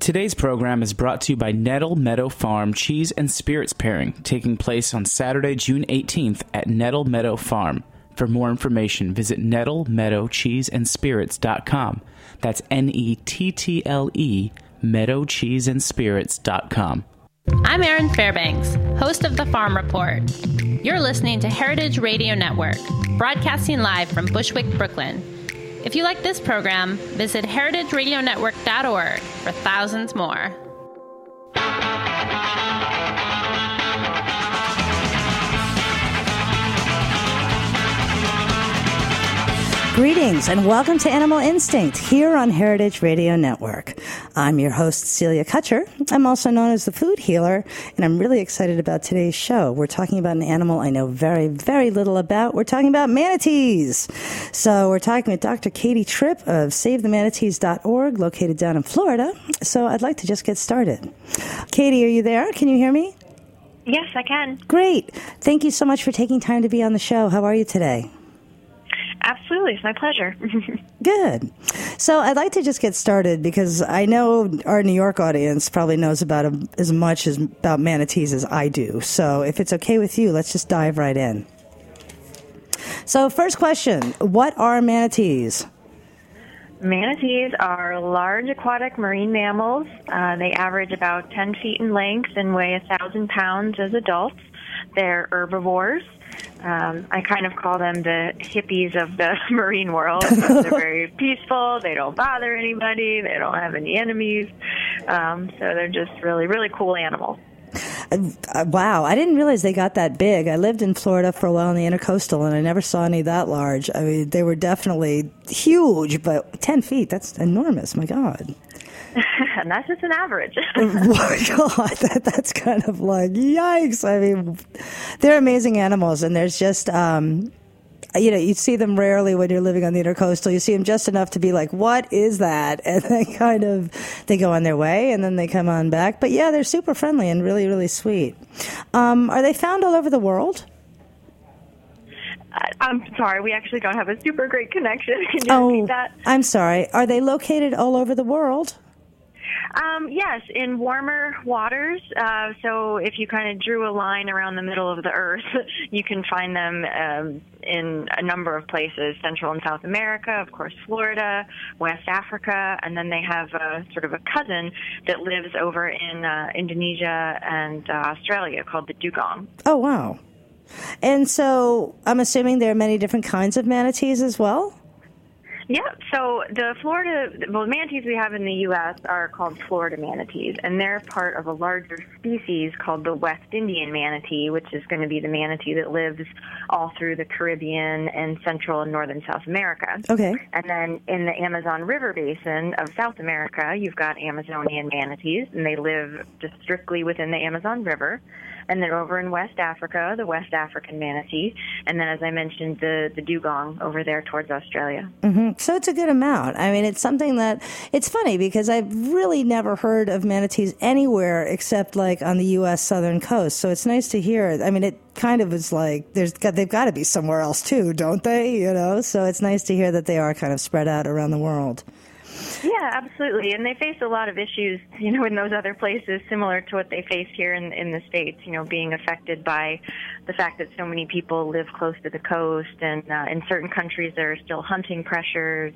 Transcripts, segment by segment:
Today's program is brought to you by Nettle Meadow Farm Cheese and Spirits Pairing, taking place on Saturday, June 18th at Nettle Meadow Farm. For more information, visit nettlemeadowcheeseandspirits.com. That's Nettle, meadowcheeseandspirits.com. I'm Erin Fairbanks, host of The Farm Report. You're listening to Heritage Radio Network, broadcasting live from Bushwick, Brooklyn. If you like this program, visit heritageradionetwork.org for thousands more. Greetings and welcome to Animal Instinct here on Heritage Radio Network. I'm your host, Celia Kutcher. I'm also known as the Food Healer, and I'm really excited about today's show. We're talking about an animal I know very, very little about. We're talking about manatees. So we're talking with Dr. Katie Tripp of SaveTheManatees.org, located down in Florida. So I'd like to just get started. Katie, are you there? Can you hear me? Yes, I can. Great. Thank you so much for taking time to be on the show. How are you today? Absolutely. It's my pleasure. Good. So I'd like to just get started because I know our New York audience probably knows about as much about manatees as I do. So if it's okay with you, let's just dive right in. So first question, what are manatees? Manatees are large aquatic marine mammals. They average about 10 feet in length and weigh 1,000 pounds as adults. They're herbivores. I kind of call them the hippies of the marine world. They're very peaceful. They don't bother anybody. They don't have any enemies. So they're just really, really cool animals. Wow, I didn't realize they got that big. I lived in Florida for a while in the Intercoastal, and I never saw any that large. I mean, they were definitely huge, but 10 feet, that's enormous. My God. And that's just an average. Oh my God, that's kind of like, yikes. I mean, they're amazing animals, and there's just, you see them rarely when you're living on the Intercoastal. You see them just enough to be like, what is that? And they go on their way, and then they come on back. But yeah, they're super friendly and really, really sweet. Are they found all over the world? I'm sorry, we actually don't have a super great connection. Can you repeat that? I'm sorry. Are they located all over the world? Yes, in warmer waters. So if you kind of drew a line around the middle of the earth, you can find them in a number of places, Central and South America, of course, Florida, West Africa, and then they have sort of a cousin that lives over in Indonesia and Australia called the dugong. Oh, wow. And so I'm assuming there are many different kinds of manatees as well? Yeah, so the manatees we have in the U.S. are called Florida manatees, and they're part of a larger species called the West Indian manatee, which is going to be the manatee that lives all through the Caribbean and Central and Northern South America. Okay. And then in the Amazon River basin of South America, you've got Amazonian manatees, and they live just strictly within the Amazon River. And then over in West Africa, the West African manatee, and then, as I mentioned, the dugong over there towards Australia. Mm-hmm. So it's a good amount. I mean, it's something that, it's funny because I've really never heard of manatees anywhere except like on the U.S. southern coast. So it's nice to hear. I mean, it kind of is like they've got to be somewhere else too, don't they? So it's nice to hear that they are kind of spread out around the world. Yeah, absolutely. And they face a lot of issues, in those other places, similar to what they face here in the States, being affected by the fact that so many people live close to the coast. And in certain countries, there are still hunting pressures,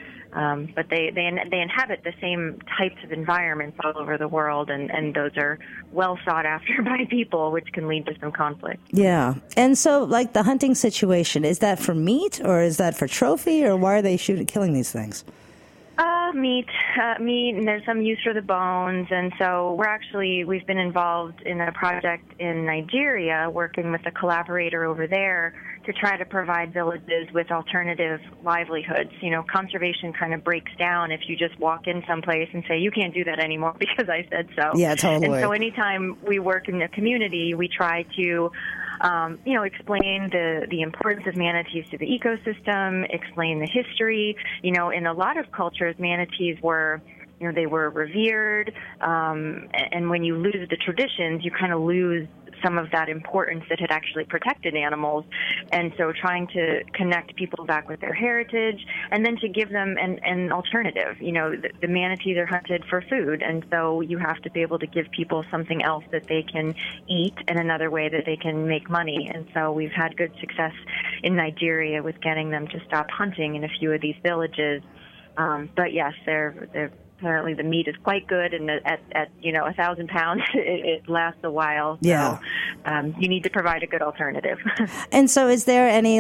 but they inhabit the same types of environments all over the world, and those are well sought after by people, which can lead to some conflict. Yeah. And so, like, the hunting situation, is that for meat, or is that for trophy, or why are they killing these things? Meat, and there's some use for the bones, and so we've been involved in a project in Nigeria, working with a collaborator over there to try to provide villages with alternative livelihoods. Conservation kind of breaks down if you just walk in someplace and say, you can't do that anymore because I said so. Yeah, totally. And so anytime we work in the community, we try to explain the importance of manatees to the ecosystem, explain the history. In a lot of cultures, manatees were they were revered. And when you lose the traditions, you kind of lose some of that importance that had actually protected animals. And so trying to connect people back with their heritage and then to give them an alternative. The manatees are hunted for food, and so you have to be able to give people something else that they can eat and another way that they can make money. And so we've had good success in Nigeria with getting them to stop hunting in a few of these villages. But yes, they're apparently the meat is quite good, and at 1,000 pounds, it lasts a while. Yeah. So you need to provide a good alternative. And so is there any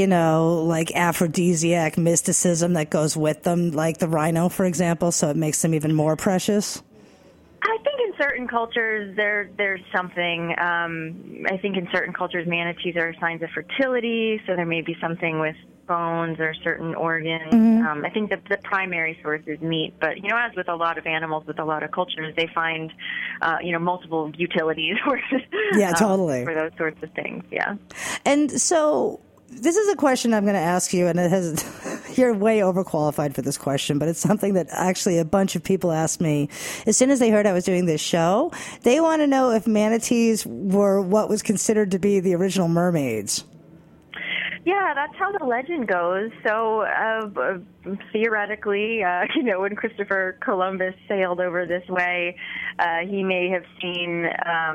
aphrodisiac mysticism that goes with them, like the rhino, for example, so it makes them even more precious? I think in certain cultures there's something. I think in certain cultures manatees are signs of fertility, so there may be something with bones or certain organs. Mm-hmm. I think the primary source is meat, but as with a lot of animals, with a lot of cultures, they find multiple utilities totally for those sorts of things. Yeah. And so this is a question I'm going to ask you, and you're way overqualified for this question, but it's something that actually a bunch of people asked me as soon as they heard I was doing this show. They want to know if manatees were what was considered to be the original mermaids. Yeah, that's how the legend goes. So theoretically, when Christopher Columbus sailed over this way, he may have seen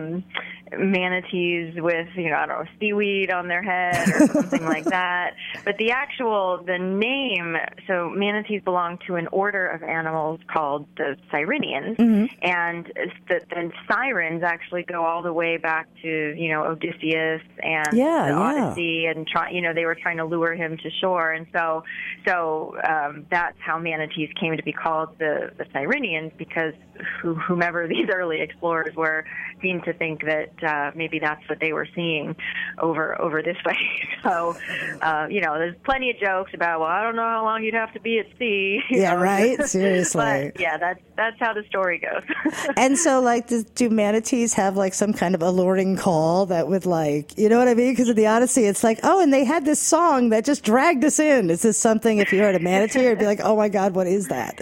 manatees with, seaweed on their head or something like that. But the name, so manatees belong to an order of animals called the Sirenians. Mm-hmm. And the sirens actually go all the way back to, Odysseus and the Odyssey, and they were trying to lure him to shore. And so that's how manatees came to be called the Sirenians, because whomever these early explorers were seemed to think that maybe that's what they were seeing over this way. So, there's plenty of jokes about, well, I don't know how long you'd have to be at sea. Yeah, right? Seriously. But, yeah, that's how the story goes. And so, do manatees have, some kind of alluring call that would, you know what I mean? Because in the Odyssey, it's and they had this song that just dragged us in. Is this something, if you heard a manatee, you'd be like, oh, my God, what is that?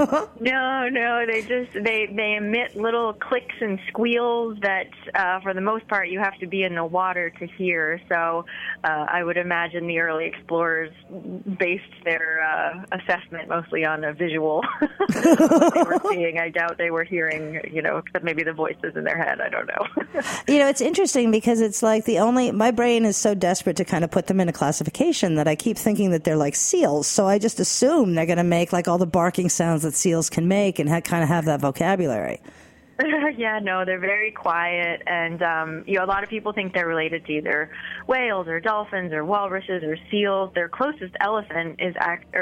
No, they emit little clicks and squeals that, for the most part, you have to be in the water to hear. So I would imagine the early explorers based their assessment mostly on a visual what they were seeing. I doubt they were hearing, except maybe the voices in their head. I don't know. It's interesting because it's my brain is so desperate to kind of put them in a classification that I keep thinking that they're like seals. So I just assume they're going to make all the barking sounds that seals can make and kind of have that vocabulary. Yeah, no, they're very quiet, and a lot of people think they're related to either whales or dolphins or walruses or seals. Their closest elephant is,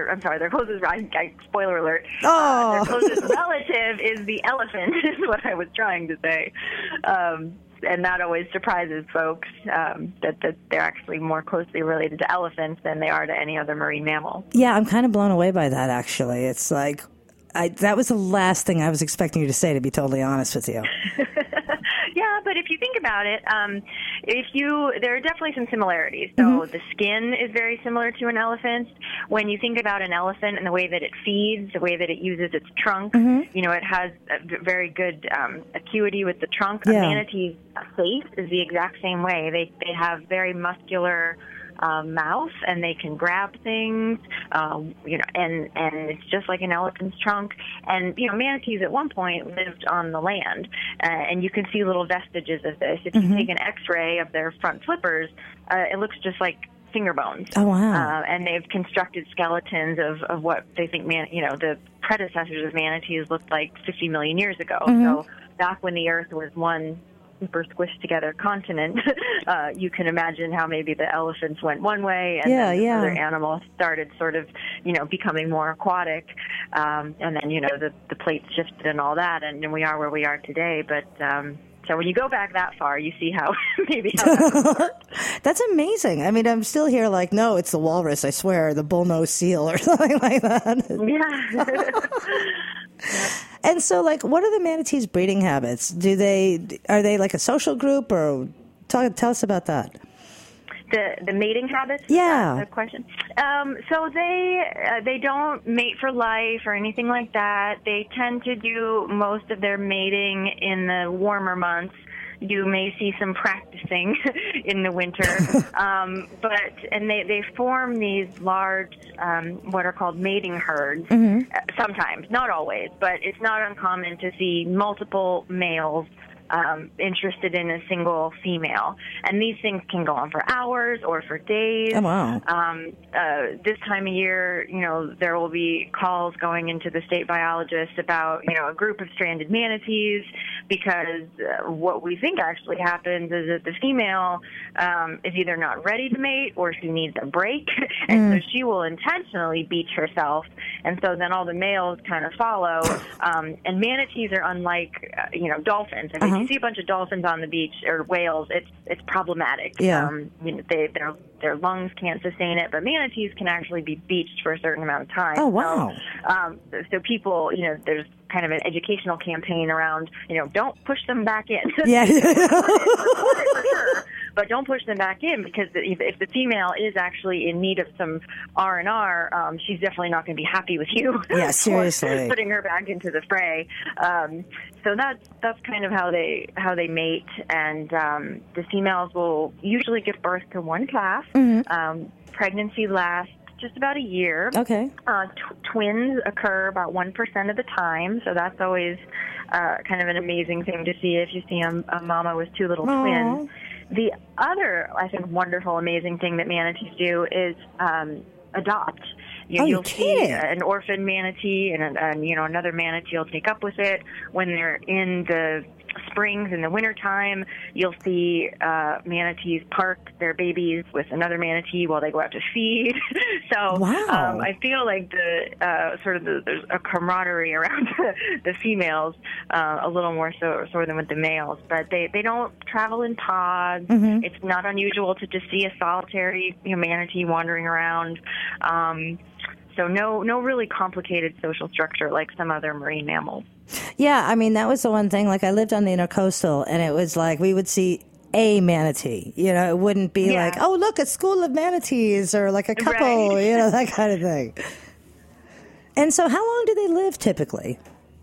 spoiler alert. Oh. Their closest relative is the elephant, is what I was trying to say. And that always surprises folks, that they're actually more closely related to elephants than they are to any other marine mammal. Yeah, I'm kind of blown away by that, actually. It's that was the last thing I was expecting you to say, to be totally honest with you. Yeah, but if you think about it, there are definitely some similarities. So the skin is very similar to an elephant. When you think about an elephant and the way that it feeds, the way that it uses its trunk, it has a very good acuity with the trunk. Yeah. A manatee's face is the exact same way. They have very muscular mouth, and they can grab things, and it's just like an elephant's trunk. And, manatees at one point lived on the land, and you can see little vestiges of this. If you take an X-ray of their front flippers, it looks just like finger bones. Oh, wow. And they've constructed skeletons of what they think, the predecessors of manatees looked like 50 million years ago. So back when the Earth was one super squished together continent, you can imagine how maybe the elephants went one way, and then the other animals started sort of, becoming more aquatic, and then, the plates shifted and all that, and we are where we are today. But so when you go back that far, you see how that worked. That's amazing. I mean, I'm still here no, it's the walrus, I swear, the bullnose seal or something like that. Yeah. And so, what are the manatees' breeding habits? Are they like a social group, or tell us about that? The mating habits? Yeah. Is that the question? So they don't mate for life or anything like that. They tend to do most of their mating in the warmer months. You may see some practicing in the winter, but they form these large, what are called mating herds. Sometimes, not always, but it's not uncommon to see multiple males interested in a single female. And these things can go on for hours or for days. Oh, wow. This time of year, there will be calls going into the state biologist about, a group of stranded manatees, because what we think actually happens is that the female is either not ready to mate or she needs a break. And so she will intentionally beach herself. And so then all the males kind of follow. And manatees are unlike, dolphins. If you see a bunch of dolphins on the beach or whales, it's problematic. Yeah. Their lungs can't sustain it, but manatees can actually be beached for a certain amount of time. Oh, wow. So people, there's kind of an educational campaign around, don't push them back in. Yeah. For sure. But don't push them back in, because if the female is actually in need of some R&R, she's definitely not going to be happy with you. Yeah, seriously. Putting her back into the fray. So that's kind of how they mate, and the females will usually give birth to one calf. Pregnancy lasts just about a year. Okay. Twins occur about 1% of the time, so that's always kind of an amazing thing to see if you see a mama with two little twins. The other, I think, wonderful, amazing thing that manatees do is adopt. You'll see an orphan manatee and another manatee will take up with it. When they're in the springs in the wintertime, you'll see manatees park their babies with another manatee while they go out to feed. So wow. I feel like there's a camaraderie around the females a little more so than with the males. But they don't travel in pods. It's not unusual to just see a solitary manatee wandering around. So no really complicated social structure like some other marine mammals. Yeah, I mean, that was the one thing. Like, I lived on the Intercoastal, and it was like we would see a manatee. It wouldn't be like, oh, look, a school of manatees, or like a couple, right. That kind of thing. And so how long do they live typically?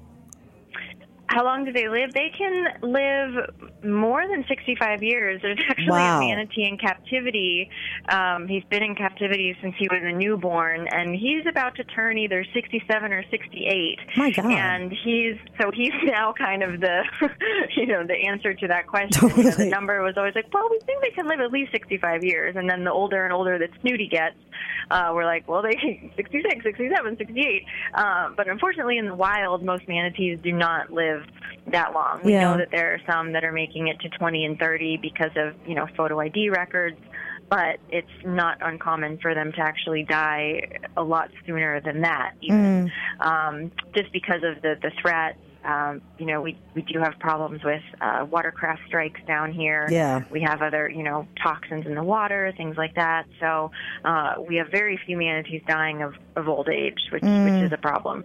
How long do they live? They can live more than 65 years. There's actually wow. a manatee in captivity. He's been in captivity since he was a newborn, and he's about to turn either 67 or 68. My God. And he's now kind of the, the answer to that question. Totally. The number was always like, well, we think they can live at least 65 years. And then the older and older that Snooty gets, we're like, well, they 66, 67, 68. But unfortunately, in the wild, most manatees do not live that long. We know that there are some that are making it to 20 and 30 because of, photo ID records, but it's not uncommon for them to actually die a lot sooner than that, even. Just because of the threat. We do have problems with watercraft strikes down here. Yeah. We have other, toxins in the water, things like that. So we have very few manatees dying of old age, which is a problem.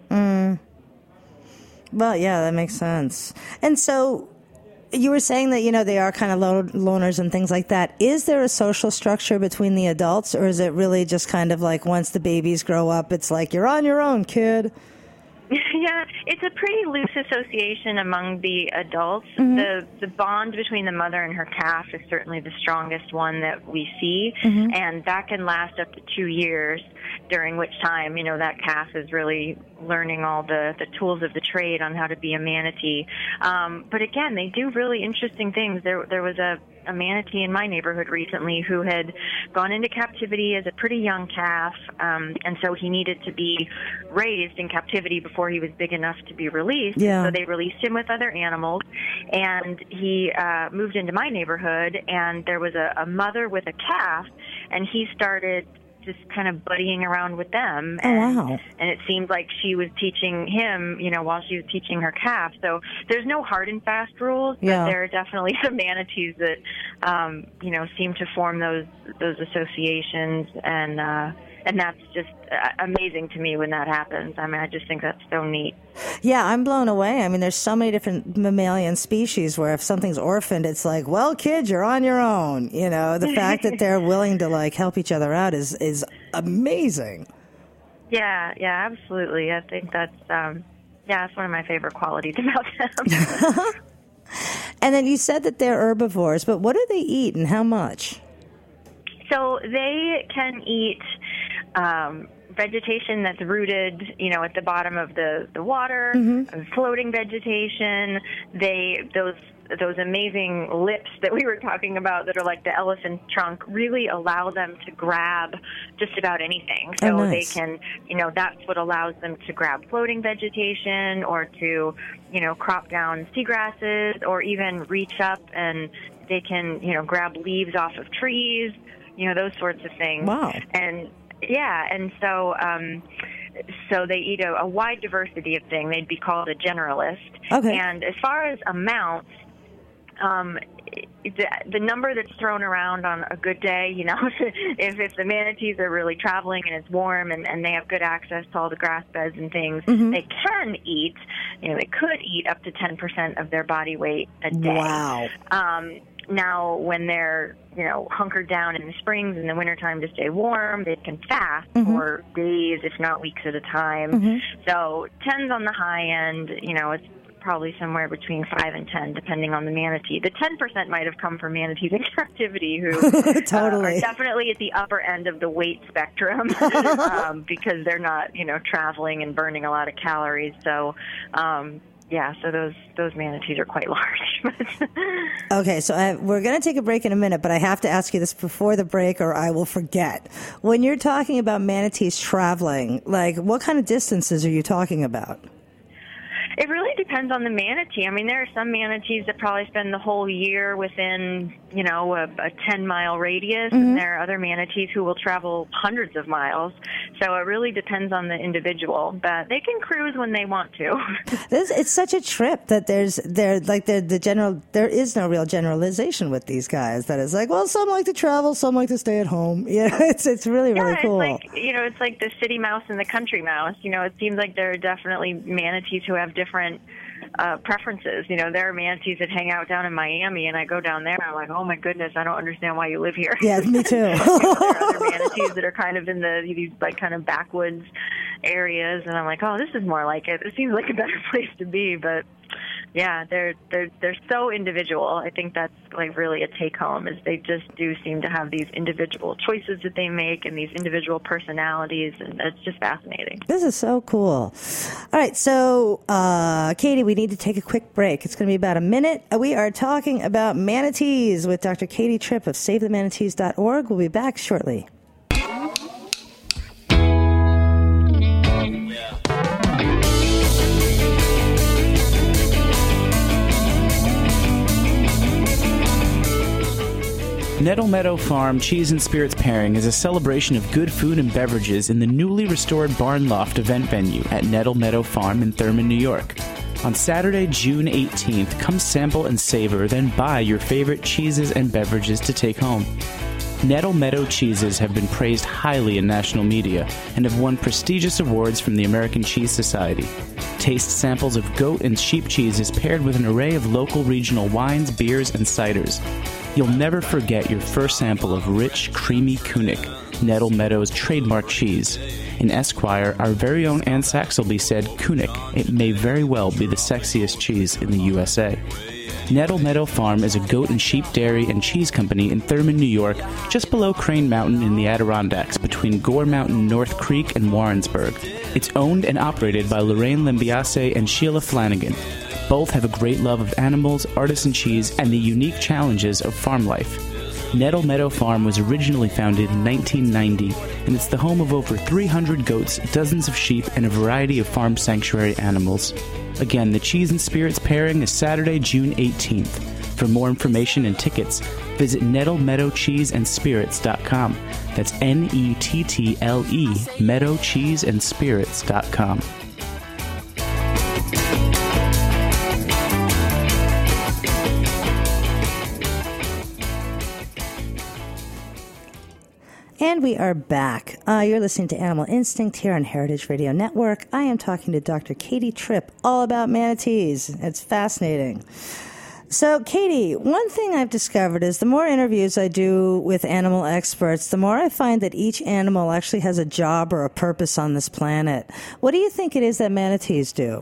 Well, yeah, that makes sense. And so you were saying that, they are kind of loners and things like that. Is there a social structure between the adults, or is it really just kind of like once the babies grow up, it's like, you're on your own, kid? Yeah, it's a pretty loose association among the adults. The bond between the mother and her calf is certainly the strongest one that we see, and that can last up to 2 years, during which time, that calf is really learning all the tools of the trade on how to be a manatee. But again, they do really interesting things. There was a manatee in my neighborhood recently who had gone into captivity as a pretty young calf, and so he needed to be raised in captivity before he was big enough to be released. Yeah. So they released him with other animals, and he moved into my neighborhood, and there was a mother with a calf, and he started just kind of buddying around with them. And it seemed like she was teaching him, while she was teaching her calf. So there's no hard and fast rules, but there are definitely some manatees that, seem to form those associations. And And that's just amazing to me when that happens. I mean, I just think that's so neat. Yeah, I'm blown away. I mean, there's so many different mammalian species where if something's orphaned, it's like, well, kid, you're on your own. You know, the fact that they're willing to like help each other out is amazing. Yeah, absolutely. I think that's it's one of my favorite qualities about them. And then you said that they're herbivores, but what do they eat and how much? So they can eat vegetation that's rooted, at the bottom of the water, floating vegetation. Those amazing lips that we were talking about that are like the elephant trunk really allow them to grab just about anything. So they can, that's what allows them to grab floating vegetation or to, crop down seagrasses or even reach up and they can, grab leaves off of trees, those sorts of things. Wow. And so they eat a wide diversity of things. They'd be called a generalist. Okay. And as far as amounts, the number that's thrown around on a good day, if the manatees are really traveling and it's warm and they have good access to all the grass beds and things, they can eat, they could eat up to 10% of their body weight a day. Wow. Now, when they're, hunkered down in the springs in the wintertime to stay warm, they can fast for days, if not weeks at a time. So 10's on the high end, it's probably somewhere between 5 and 10, depending on the manatee. The 10% might have come from manatees in captivity who totally are definitely at the upper end of the weight spectrum because they're not, traveling and burning a lot of calories. So, so those manatees are quite large. Okay, so we're going to take a break in a minute, but I have to ask you this before the break or I will forget. When you're talking about manatees traveling, like what kind of distances are you talking about? It really depends on the manatee. I mean, there are some manatees that probably spend the whole year within, a 10-mile radius, and there are other manatees who will travel hundreds of miles. So it really depends on the individual, but they can cruise when they want to. It's such a trip that there is no real generalization with these guys. That is like, well, some like to travel, some like to stay at home. Yeah, it's really cool. It's like the city mouse and the country mouse. It seems like there are definitely manatees who have different preferences. There are manatees that hang out down in Miami, and I go down there, and I'm like, oh my goodness, I don't understand why you live here. Yeah, me too. There are other manatees that are kind of in these like kind of backwoods areas, and I'm like, oh, this is more like it. It seems like a better place to be, but yeah, they're so individual. I think that's like really a take home is they just do seem to have these individual choices that they make and these individual personalities, and it's just fascinating. This is so cool. All right, so Katie, we need to take a quick break. It's going to be about a minute. We are talking about manatees with Dr. Katie Tripp of SaveTheManatees.org. We'll be back shortly. Nettle Meadow Farm Cheese and Spirits Pairing is a celebration of good food and beverages in the newly restored Barn Loft event venue at Nettle Meadow Farm in Thurman, New York. On Saturday, June 18th, come sample and savor, then buy your favorite cheeses and beverages to take home. Nettle Meadow cheeses have been praised highly in national media and have won prestigious awards from the American Cheese Society. Taste samples of goat and sheep cheeses paired with an array of local regional wines, beers, and ciders. You'll never forget your first sample of rich, creamy Kunik, Nettle Meadow's trademark cheese. In Esquire, our very own Ann Saxelby said, Kunik, it may very well be the sexiest cheese in the USA. Nettle Meadow Farm is a goat and sheep dairy and cheese company in Thurman, New York, just below Crane Mountain in the Adirondacks between Gore Mountain, North Creek, and Warrensburg. It's owned and operated by Lorraine Limbiase and Sheila Flanagan. Both have a great love of animals, artisan cheese, and the unique challenges of farm life. Nettle Meadow Farm was originally founded in 1990, and it's the home of over 300 goats, dozens of sheep, and a variety of farm sanctuary animals. Again, the Cheese and Spirits Pairing is Saturday, June 18th. For more information and tickets, visit nettlemeadowcheeseandspirits.com. That's Nettle meadowcheeseandspirits.com. And we are back. You're listening to Animal Instinct here on Heritage Radio Network. I am talking to Dr. Katie Tripp all about manatees. It's fascinating. So, Katie, one thing I've discovered is the more interviews I do with animal experts, the more I find that each animal actually has a job or a purpose on this planet. What do you think it is that manatees do?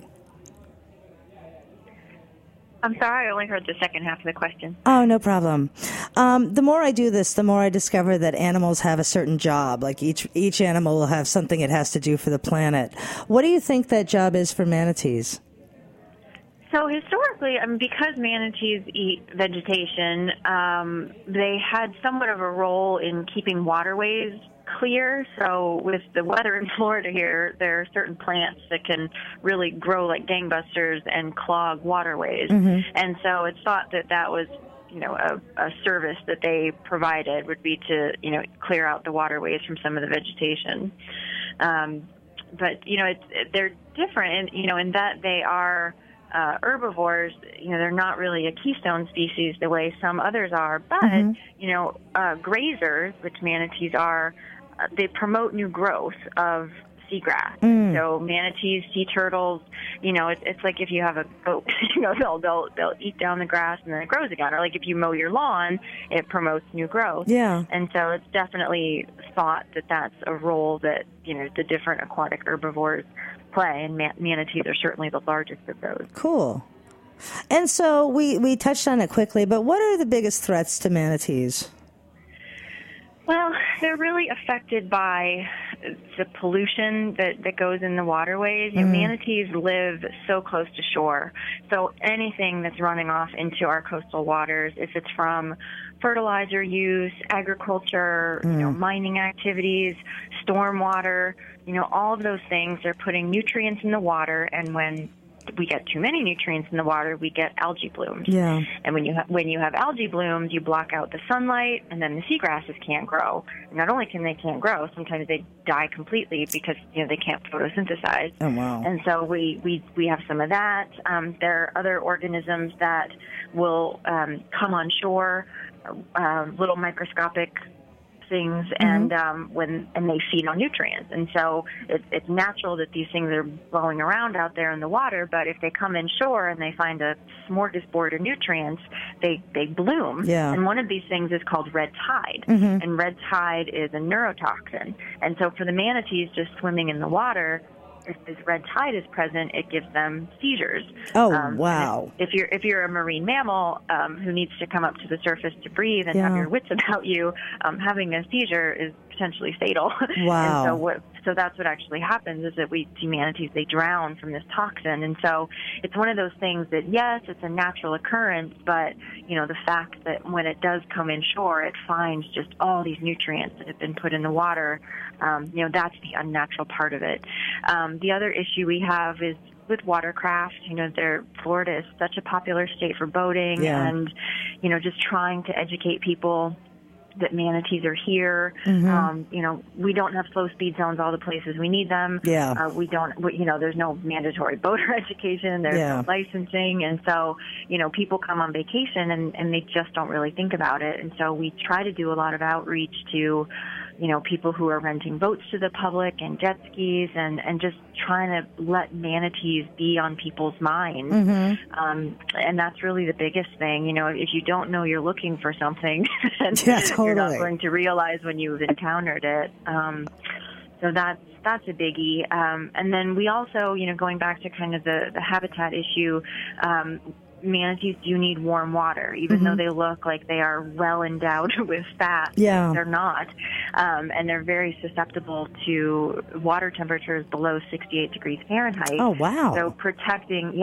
I'm sorry, I only heard the second half of the question. Oh, no problem. The more I do this, the more I discover that animals have a certain job. Like each animal will have something it has to do for the planet. What do you think that job is for manatees? So historically, because manatees eat vegetation, they had somewhat of a role in keeping waterways clear. So with the weather in Florida here, there are certain plants that can really grow like gangbusters and clog waterways. Mm-hmm. And so it's thought that that was, a service that they provided would be to, clear out the waterways from some of the vegetation. But, they're different, in that they are herbivores. They're not really a keystone species the way some others are, but, grazers, which manatees are, they promote new growth of seagrass. So manatees, sea turtles, it's like if you have a goat, they'll eat down the grass and then it grows again. Or like if you mow your lawn, it promotes new growth. Yeah. And so it's definitely thought that that's a role that, the different aquatic herbivores play, and manatees are certainly the largest of those. Cool. And so we touched on it quickly, but what are the biggest threats to manatees? Well, they're really affected by the pollution that goes in the waterways. Manatees live so close to shore, so anything that's running off into our coastal waters, if it's from fertilizer use, agriculture, mining activities, stormwater, all of those things are putting nutrients in the water, and when we get too many nutrients in the water, we get algae blooms. Yeah. And when you have algae blooms, you block out the sunlight, and then the seagrasses can't grow. And not only can't grow, sometimes they die completely because they can't photosynthesize. Oh wow! And so we have some of that. There are other organisms that will come on shore, little microscopic things, and they feed on nutrients, and so it's natural that these things are blowing around out there in the water. But if they come inshore and they find a smorgasbord of nutrients, they bloom. Yeah. And one of these things is called red tide, and red tide is a neurotoxin. And so for the manatees just swimming in the water, if this red tide is present, it gives them seizures. Oh, wow! If you're a marine mammal who needs to come up to the surface to breathe and have your wits about you, having a seizure is potentially fatal. Wow! And so that's what actually happens is that we see manatees, they drown from this toxin. And so it's one of those things that, yes, it's a natural occurrence, but the fact that when it does come inshore, it finds just all these nutrients that have been put in the water. That's the unnatural part of it. The other issue we have is with watercraft. Florida is such a popular state for boating, and just trying to educate people that manatees are here. We don't have slow speed zones all the places we need them. Yeah. There's no mandatory boater education. There's no licensing. And so, people come on vacation and they just don't really think about it. And so we try to do a lot of outreach to, people who are renting boats to the public and jet skis, and just trying to let manatees be on people's minds. And that's really the biggest thing. If you don't know you're looking for something, then you're not going to realize when you've encountered it. So that's a biggie. And then we also, going back to kind of the habitat issue, manatees do need warm water, even though they look like they are well endowed with fat. Yeah. They're not. And they're very susceptible to water temperatures below 68 degrees Fahrenheit. Oh, wow. So protecting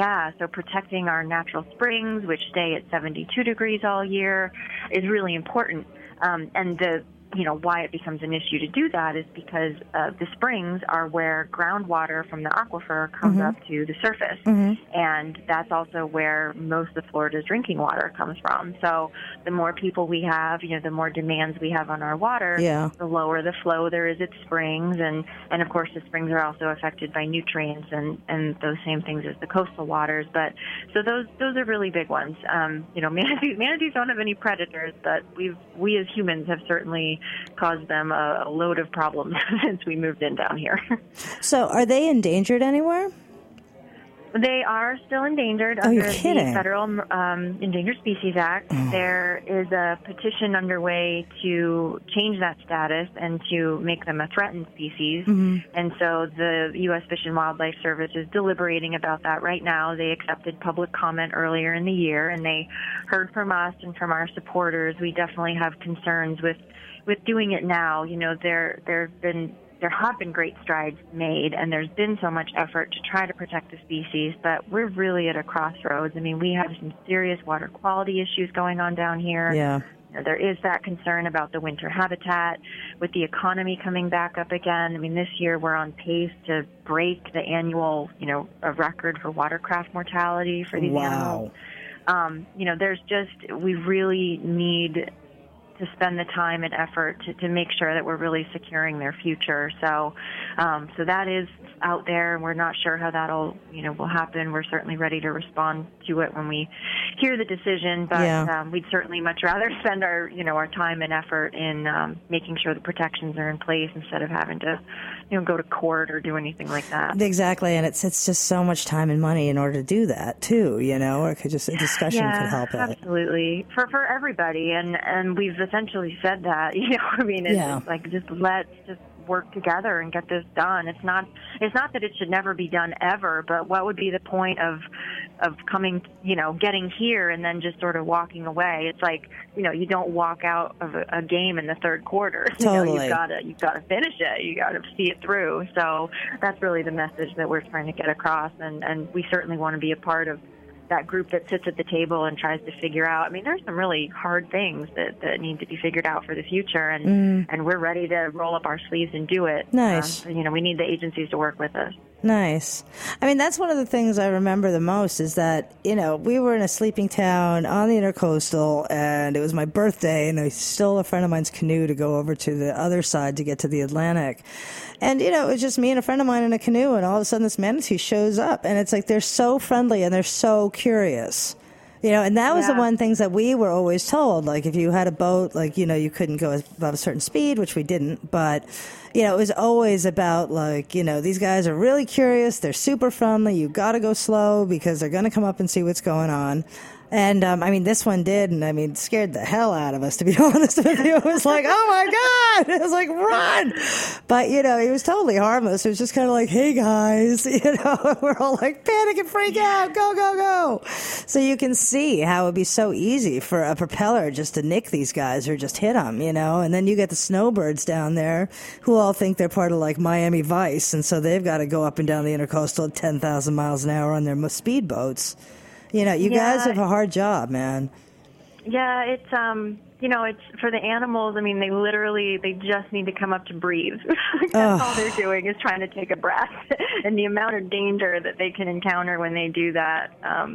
our natural springs, which stay at 72 degrees all year, is really important. And why it becomes an issue to do that is because the springs are where groundwater from the aquifer comes up to the surface. And that's also where most of Florida's drinking water comes from. So the more people we have, the more demands we have on our water, the lower the flow there is at springs. And of course, the springs are also affected by nutrients and those same things as the coastal waters. But so those are really big ones. Manatees don't have any predators, but we as humans have certainly caused them a load of problems since we moved in down here. So are they endangered anywhere? They are still endangered Oh, under you're the kidding. Federal Endangered Species Act. There is a petition underway to change that status and to make them a threatened species. And so the U.S. Fish and Wildlife Service is deliberating about that right now. They accepted public comment earlier in the year, and they heard from us and from our supporters. We definitely have concerns with doing it now. You know, there have been great strides made, and there's been so much effort to try to protect the species, but we're really at a crossroads. I mean, we have some serious water quality issues going on down here. Yeah. You know, there is that concern about the winter habitat with the economy coming back up again. I mean, this year we're on pace to break the annual, a record for watercraft mortality for these animals. We really need to spend the time and effort to make sure that we're really securing their future. So that is out there, and we're not sure how that'll, will happen. We're certainly ready to respond to it when we hear the decision, but we'd certainly much rather spend our time and effort in making sure the protections are in place instead of having to, go to court or do anything like that. Exactly, and it's just so much time and money in order to do that too, or it could just a discussion could help it. Absolutely, for everybody, and we've essentially said that. It's like let's work together and get this done. It's not that it should never be done ever, but what would be the point of coming, getting here and then just sort of walking away? It's like, you don't walk out of a game in the third quarter. Totally. You've got to finish it. You got to see it through. So that's really the message that we're trying to get across, and we certainly want to be a part of that group that sits at the table and tries to figure out. I mean, there's some really hard things that need to be figured out for the future, and we're ready to roll up our sleeves and do it. Nice. We need the agencies to work with us. Nice. I mean, that's one of the things I remember the most is that, we were in a sleeping town on the Intercoastal, and it was my birthday, and I stole a friend of mine's canoe to go over to the other side to get to the Atlantic. And, it was just me and a friend of mine in a canoe, and all of a sudden this manatee shows up, and it's like they're so friendly and they're so curious. And that was the one things that we were always told. Like, if you had a boat, like, you couldn't go above a certain speed, which we didn't. But, it was always about, like, these guys are really curious. They're super friendly. You got to go slow because they're going to come up and see what's going on. And, this one did, and, scared the hell out of us, to be honest with you. It was like, oh, my God. It was like, run. But, he was totally harmless. It was just kind of like, hey, guys, we're all like, panic and freak out. Go, go, go. So you can see how it'd be so easy for a propeller just to nick these guys or just hit them, And then you get the snowbirds down there who all think they're part of, like, Miami Vice. And so they've got to go up and down the Intercoastal at 10,000 miles an hour on their speedboats. You guys have a hard job, man. Yeah, it's it's for the animals. I mean, they just need to come up to breathe. That's all they're doing is trying to take a breath, and the amount of danger that they can encounter when they do that.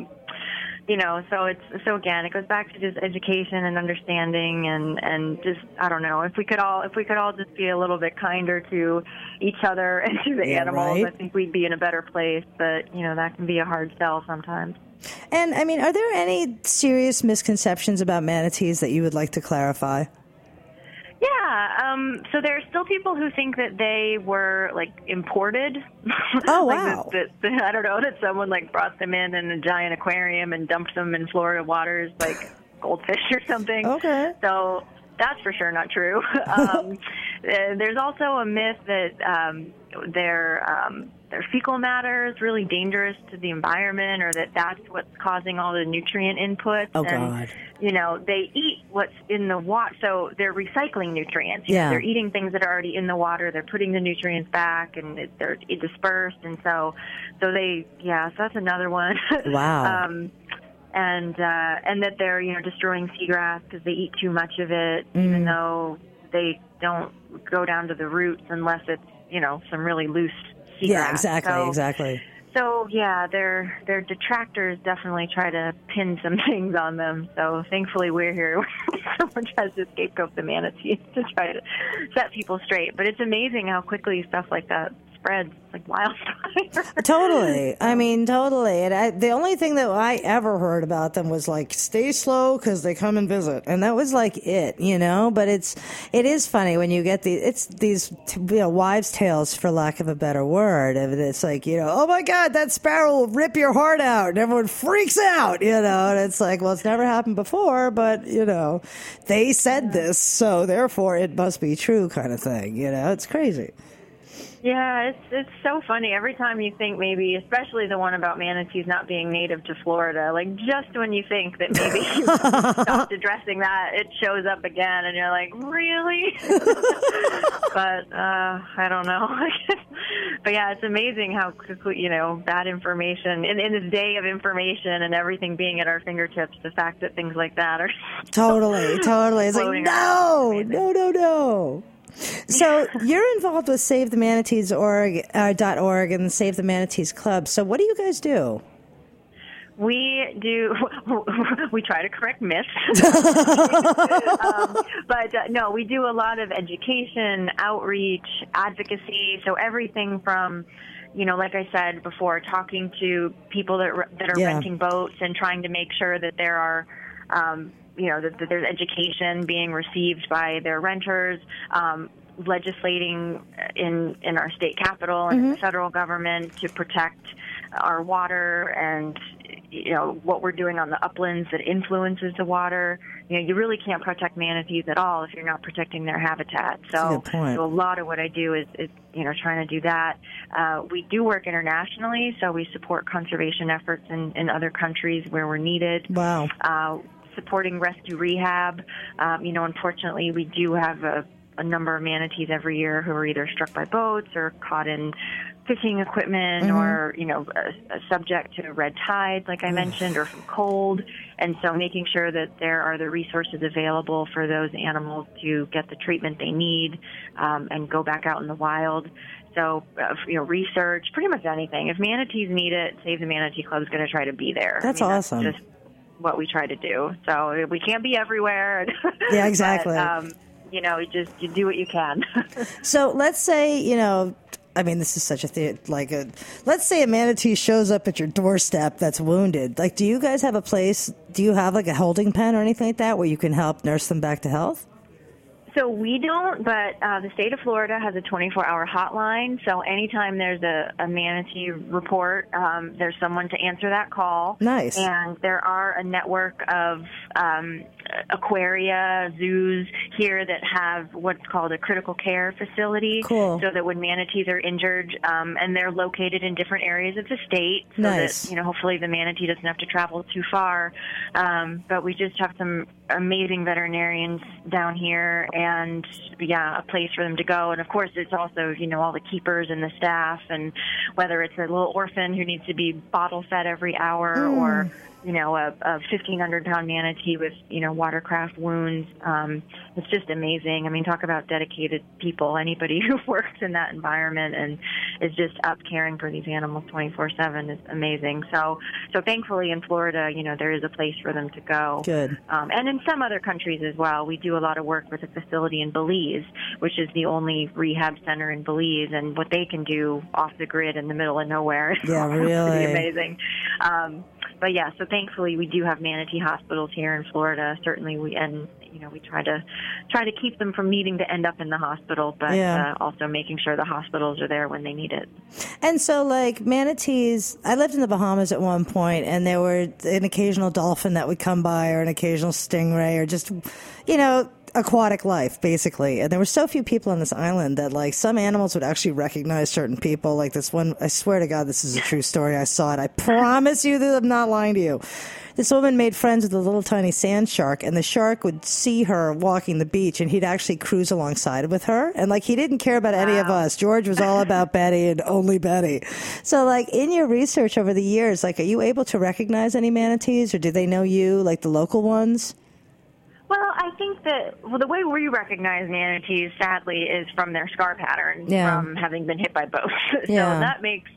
So again, it goes back to just education and understanding, and just, I don't know, if we could all just be a little bit kinder to each other and to the animals, right? I think we'd be in a better place. But that can be a hard sell sometimes. And are there any serious misconceptions about manatees that you would like to clarify? Yeah, so there are still people who think that they were, like, imported. Oh, wow. I don't know, that someone, like, brought them in a giant aquarium and dumped them in Florida waters like goldfish or something. Okay. So that's for sure not true. There's also a myth that their fecal matter is really dangerous to the environment, or that's what's causing all the nutrient inputs. Oh, God. They eat what's in the water, so they're recycling nutrients. They're eating things that are already in the water. They're putting the nutrients back, and they're dispersed. And so that's another one. Wow. And that they're, destroying seagrass because they eat too much of it, even though they don't go down to the roots unless it's, some really loose seagrass. Yeah, exactly. So their detractors definitely try to pin some things on them. So thankfully we're here. Someone tries to scapegoat the manatees to try to set people straight. But it's amazing how quickly stuff like that spreads like wildfire. Totally. I mean, totally. And the only thing that I ever heard about them was like, stay slow because they come and visit. And that was like it, you know, but it is funny when you get these wives' tales, for lack of a better word. And it's like, you know, oh my God, that sparrow will rip your heart out. And everyone freaks out, you know, and it's like, well, it's never happened before, but you know, they said this, so therefore it must be true kind of thing, you know, it's crazy. Yeah, it's so funny. Every time you think maybe, especially the one about manatees not being native to Florida, like just when you think that maybe you stopped addressing that, it shows up again, and you're like, really? But I don't know. But yeah, it's amazing how quickly, you know, bad information, in this day of information and everything being at our fingertips, the fact that things like that are Totally. It's like, no. So you're involved with Save the Manatees .org and Save the Manatees Club. So what do you guys do? We try to correct myths. But no, we do a lot of education, outreach, advocacy. So everything from, you know, like I said before, talking to people that are renting boats and trying to make sure that there are, you know, that there's education being received by their renters, legislating in our state capital and the federal government to protect our water, and, you know, what we're doing on the uplands that influences the water. You know, you really can't protect manatees at all if you're not protecting their habitat. So a lot of what I do is you know, trying to do that. We do work internationally, so we support conservation efforts in other countries where we're needed. Wow. Supporting rescue rehab. You know, unfortunately, we do have a number of manatees every year who are either struck by boats or caught in fishing equipment or, you know, subject to red tides, like I mentioned, or from cold. And so making sure that there are the resources available for those animals to get the treatment they need and go back out in the wild. So, you know, research, pretty much anything. If manatees need it, Save the Manatee Club is going to try to be there. That's awesome. That's just what we try to do. So we can't be everywhere. Yeah, exactly. But, you know, you do what you can. So let's say, you know, I mean, this is such a thing, let's say a manatee shows up at your doorstep that's wounded. Like, do you guys have a place, do you have like a holding pen or anything like that where you can help nurse them back to health? So we don't, but the state of Florida has a 24-hour hotline. So anytime there's a manatee report, there's someone to answer that call. Nice. And there are a network of aquaria, zoos here that have what's called a critical care facility. Cool. So that when manatees are injured, and they're located in different areas of the state, so nice. that, you know, hopefully the manatee doesn't have to travel too far. But we just have some amazing veterinarians down here, and a place for them to go. And of course, it's also, you know, all the keepers and the staff, and whether it's a little orphan who needs to be bottle fed every hour or, you know, a 1,500-pound manatee with, you know, watercraft wounds. It's just amazing. I mean, talk about dedicated people. Anybody who works in that environment and is just up caring for these animals 24/7 is amazing. So thankfully in Florida, you know, there is a place for them to go. Good. And in some other countries as well. We do a lot of work with a facility in Belize, which is the only rehab center in Belize, and what they can do off the grid in the middle of nowhere is pretty amazing. But yeah, so thankfully we do have manatee hospitals here in Florida. Certainly we try to keep them from needing to end up in the hospital, but also making sure the hospitals are there when they need it. And so, like, manatees, I lived in the Bahamas at one point, and there were an occasional dolphin that would come by, or an occasional stingray, or just, you know, aquatic life, basically. And there were so few people on this island that, like, some animals would actually recognize certain people. Like this one, I swear to God, this is a true story. I saw it. I promise you that I'm not lying to you. This woman made friends with a little tiny sand shark, and the shark would see her walking the beach, and he'd actually cruise alongside with her. And, like, he didn't care about any of us. George was all about Betty and only Betty. So, like, in your research over the years, like, are you able to recognize any manatees, or do they know you, like the local ones? Well, I think that the way we recognize manatees, sadly, is from their scar pattern from having been hit by boats. So that makes,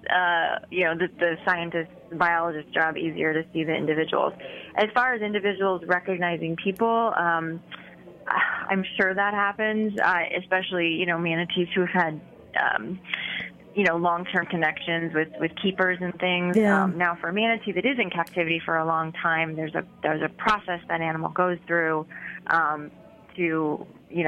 the scientist, biologist job easier to see the individuals. As far as individuals recognizing people, I'm sure that happens, especially, you know, manatees who have had long-term connections with keepers and things. Yeah. Now, for a manatee that is in captivity for a long time, there's a process that animal goes through to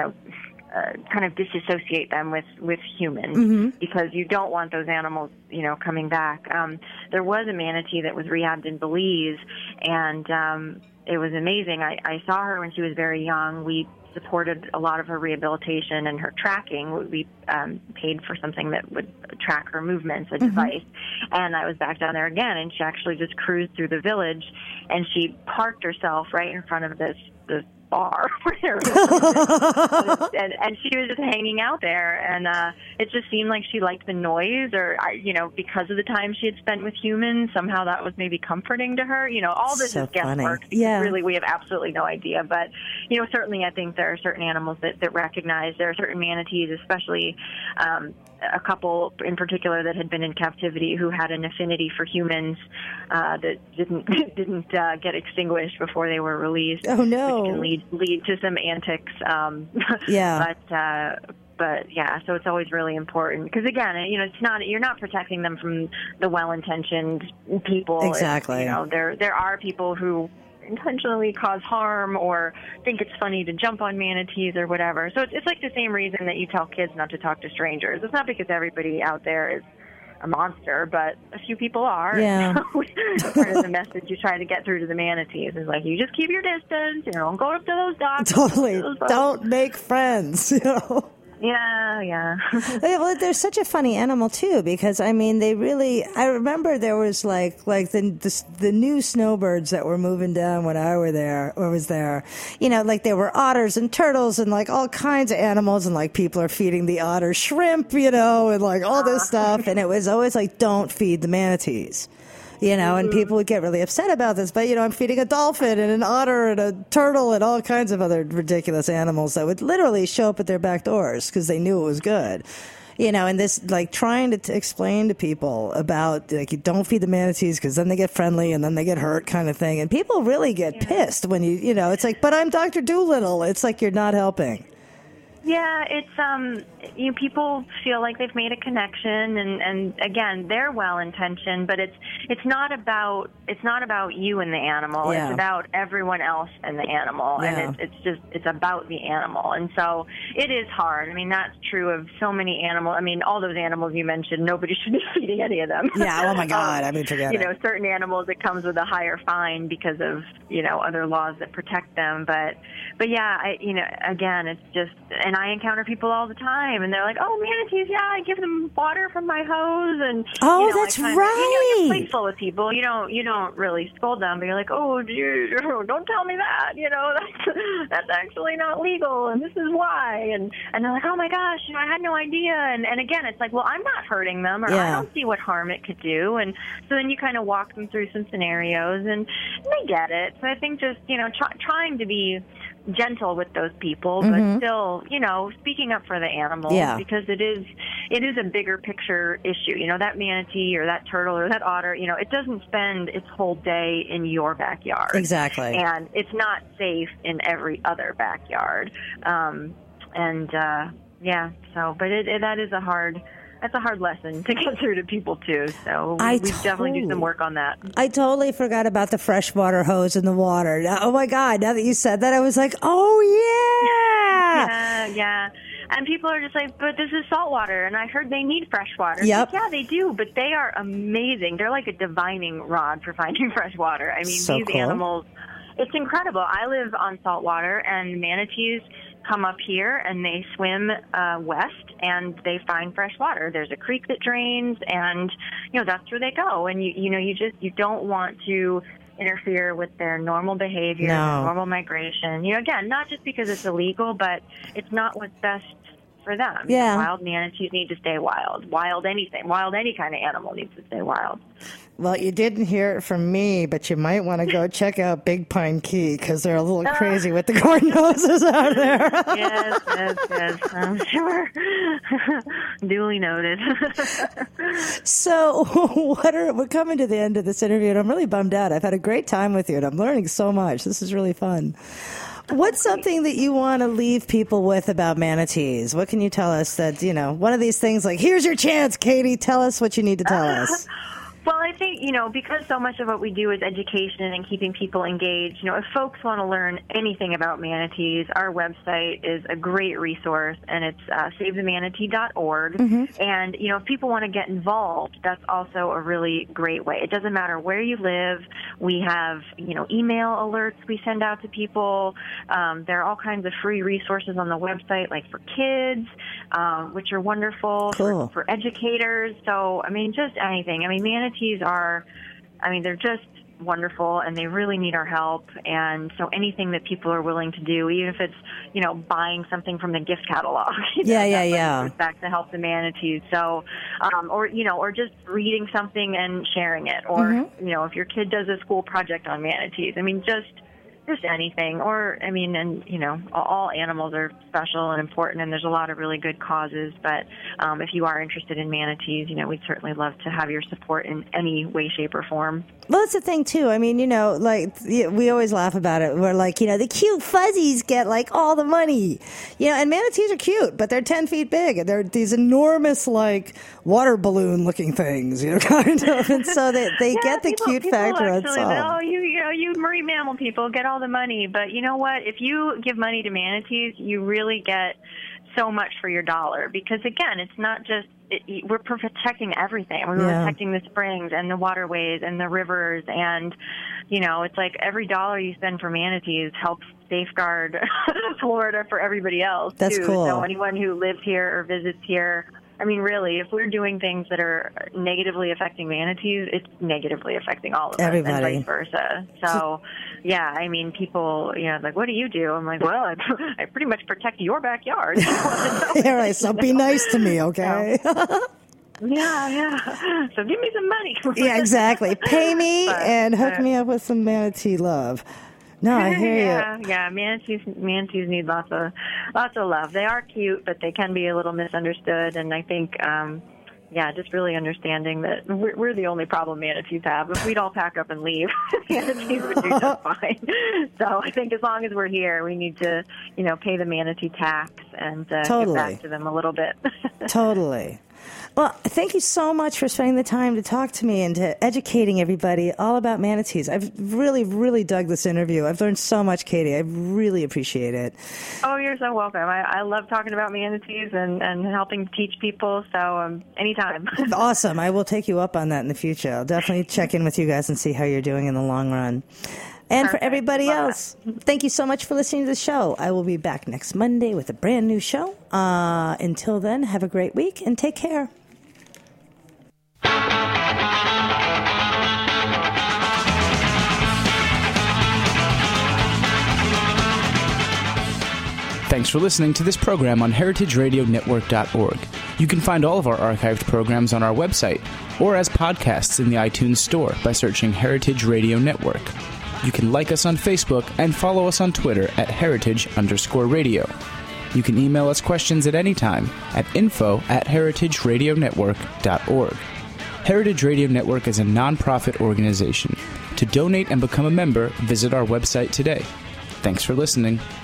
kind of disassociate them with humans, because you don't want those animals, coming back. There was a manatee that was rehabbed in Belize, and it was amazing. I saw her when she was very young. We supported a lot of her rehabilitation and her tracking. We paid for something that would track her movements, a device. And I was back down there again, and she actually just cruised through the village, and she parked herself right in front of this bar where and she was just hanging out there, and it just seemed like she liked the noise, or because of the time she had spent with humans, somehow that was maybe comforting to her. All this is guesswork. Yeah. Really, we have absolutely no idea, but certainly I think there are certain animals that recognize. There are certain manatees, especially a couple in particular that had been in captivity who had an affinity for humans that didn't get extinguished before they were released. Oh no! Which can lead to some antics. Yeah. But yeah, so it's always really important, because again, you're not protecting them from the well-intentioned people. Exactly. There are people who intentionally cause harm or think it's funny to jump on manatees or whatever. So it's like the same reason that you tell kids not to talk to strangers. It's not because everybody out there is a monster, but a few people are. Yeah. Part of the message you try to get through to the manatees is like, you just keep your distance, don't go up to those dogs. Totally. Don't make friends, Yeah. Well, they're such a funny animal too, because I remember there was like the new snowbirds that were moving down when I was there. Like there were otters and turtles and like all kinds of animals, and like people are feeding the otter shrimp, and like all this stuff, and it was always like, don't feed the manatees. And people would get really upset about this, but, I'm feeding a dolphin and an otter and a turtle and all kinds of other ridiculous animals that would literally show up at their back doors because they knew it was good. And this, like, trying to explain to people about, like, you don't feed the manatees because then they get friendly and then they get hurt kind of thing. And people really get pissed when it's like, but I'm Dr. Dolittle. It's like you're not helping. Yeah, it's people feel like they've made a connection, and again, they're well intentioned, but it's not about you and the animal. Yeah. It's about everyone else and the animal, and it's about the animal, and so it is hard. I mean, that's true of so many animals. I mean, all those animals you mentioned, nobody should be feeding any of them. Yeah. Oh my God. Forget it. Certain animals, it comes with a higher fine because of other laws that protect them, but yeah, again, it's just. And I encounter people all the time, and they're like, "Oh, manatees, yeah, I give them water from my hose." And that's right. You're playful with people. You don't really scold them, but you're like, "Oh, don't tell me that. That's actually not legal, and this is why." And they're like, "Oh my gosh, I had no idea." And again, it's like, well, I'm not hurting them, or I don't see what harm it could do. And so then you kind of walk them through some scenarios, and they get it. So I think just trying to be gentle with those people, but still, speaking up for the animals, because it is a bigger picture issue. That manatee or that turtle or that otter, it doesn't spend its whole day in your backyard. Exactly. And it's not safe in every other backyard. That's a hard lesson to get through to people, too. So we definitely do some work on that. I totally forgot about the freshwater hose in the water. Now, oh, my God. Now that you said that, I was like, oh, yeah. Yeah. And people are just like, but this is saltwater, and I heard they need fresh water. Yep. Like, yeah, they do, but they are amazing. They're like a divining rod for finding fresh water. I mean, so these cool. animals, it's incredible. I live on saltwater, and manatees come up here, and they swim west, and they find fresh water. There's a creek that drains, and that's where they go. And you don't want to interfere with their normal behavior, their normal migration. Again, not just because it's illegal, but it's not what's best for them. Yeah. Wild manatees need to stay wild. Wild any kind of animal needs to stay wild. Well, you didn't hear it from me, but you might want to go check out Big Pine Key, because they're a little crazy with the corn noses out there. Yes. I'm sure. Duly noted. So we're coming to the end of this interview, and I'm really bummed out. I've had a great time with you, and I'm learning so much. This is really fun. What's something that you want to leave people with about manatees? What can you tell us that, one of these things like, here's your chance, Katie, tell us what you need to tell us. Well, I think, because so much of what we do is education and keeping people engaged, if folks want to learn anything about manatees, our website is a great resource, and it's savethemanatee.org. Mm-hmm. And, if people want to get involved, that's also a really great way. It doesn't matter where you live. We have, email alerts we send out to people. There are all kinds of free resources on the website, like for kids, which are wonderful, cool. for educators. So, just anything. Manatees they're just wonderful, and they really need our help. And so anything that people are willing to do, even if it's, buying something from the gift catalog. Yeah. Back to help the manatees. So, or just reading something and sharing it. Or, mm-hmm. If your kid does a school project on manatees, just anything. Or, all animals are special and important, and there's a lot of really good causes. But if you are interested in manatees, we'd certainly love to have your support in any way, shape, or form. Well, that's the thing, too. We always laugh about it. We're like, the cute fuzzies get, all the money. And manatees are cute, but they're 10 feet big. And they're these enormous, water balloon-looking things, kind of. And so they get the cute factor on top. You marine mammal people get all the money. But you know what? If you give money to manatees, you really get so much for your dollar. Because, again, it's not just we're protecting everything. We're protecting the springs and the waterways and the rivers. And, it's like every dollar you spend for manatees helps safeguard Florida for everybody else, That's too. cool. So anyone who lives here or visits here, really, if we're doing things that are negatively affecting manatees, it's negatively affecting all of us, everybody, and vice versa. So, people, what do you do? I'm like, well, I pretty much protect your backyard. Yeah, right. So be nice to me, okay? Yeah. So give me some money. Yeah, exactly. Pay me and hook me up with some manatee love. No, I hear you. Yeah. Manatees need lots of love. They are cute, but they can be a little misunderstood. And I think, just really understanding that we're the only problem manatees have. If we'd all pack up and leave, manatees would do just fine. So I think as long as we're here, we need to, pay the manatee tax and give back to them a little bit. Totally. Well, thank you so much for spending the time to talk to me and to educating everybody all about manatees. I've really, really dug this interview. I've learned so much, Katie. I really appreciate it. Oh, you're so welcome. I love talking about manatees and helping teach people, so anytime. Awesome. I will take you up on that in the future. I'll definitely check in with you guys and see how you're doing in the long run. And Perfect. For everybody else, thank you so much for listening to the show. I will be back next Monday with a brand new show. Until then, have a great week and take care. Thanks for listening to this program on heritageradionetwork.org. You can find all of our archived programs on our website or as podcasts in the iTunes Store by searching Heritage Radio Network. You can like us on Facebook and follow us on Twitter at @heritage_radio. You can email us questions at any time at info@heritageradionetwork.org. Heritage Radio Network is a nonprofit organization. To donate and become a member, visit our website today. Thanks for listening.